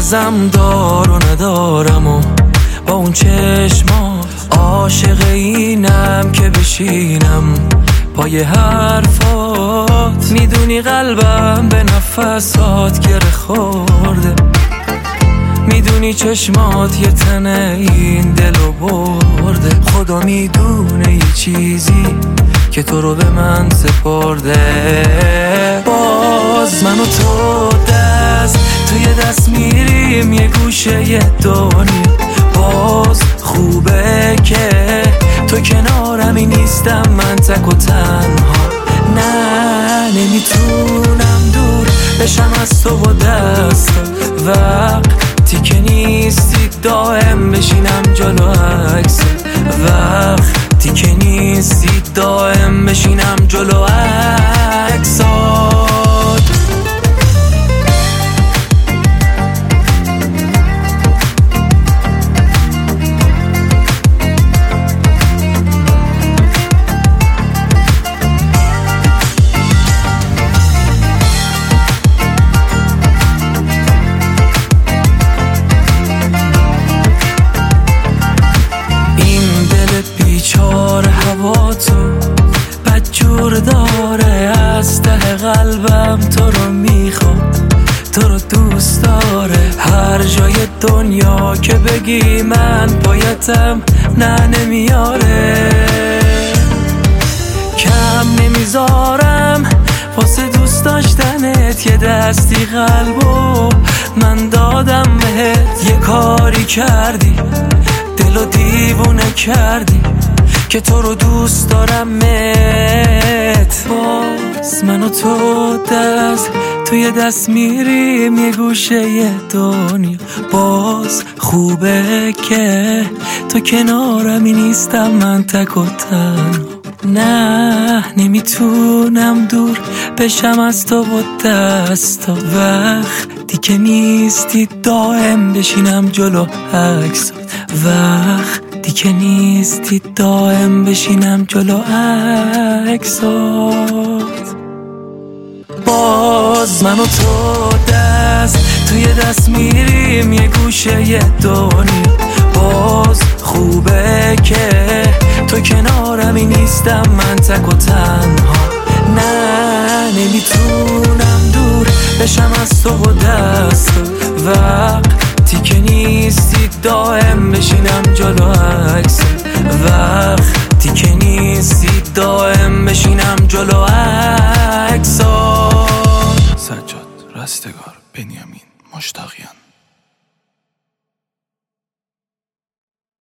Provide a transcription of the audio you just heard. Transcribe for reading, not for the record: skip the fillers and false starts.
ازم دار و ندارم و با اون چشمات عاشق اینم که بشینم پای حرفات. میدونی قلبم به نفسات گره خورده، میدونی چشمات یه تنه این دلو برده. خدا میدونه یه چیزی که تو رو به من سپرده. باز من و تو دست توی دست میریم یه گوشه یه دنیا. باز خوبه که تو کنارمی نیستم من تک و تنها. نه نمیتونم دور بشم از تو و دست وقتی که نیستی دائم بشینم جلو عکس. وقتی که نیستی دائم بشینم جلو عکسات. بیچاره هوا تو بدجور داره، از ته قلبم تو رو میخواد، تو رو دوست داره. هر جای دنیا که بگی من پایتم نه نمیاره. کم نمیذارم واسه دوست داشتنت، یه دستی قلبو من دادم بهت. یه کاری کردی دلو دیوونه کردی که تو رو دوست دارمت. باز من و تو دست توی دست میریم یه گوشه یه دنیا. باز خوبه که تو کنارمی نیستم من تک و تنها. نه نمیتونم دور بشم از تو و دستا. وقتی که نیستی دائم بشینم جلو عکسات. وقتی که نیستی دائم بشینم جلو عکسات. باز من و تو دست توی دست میریم یه گوشه یه دنیا. باز خوبه که تو کنارمی نیستم من تک و تنها. نه نمیتونم دور بشم از تو و دست وقتی که نیستی دائم بشینم جلو عکس. وقتی که نیستی دائم بشینم جلو عکسات. سجاد رستگار بنیامین مشتاقیان.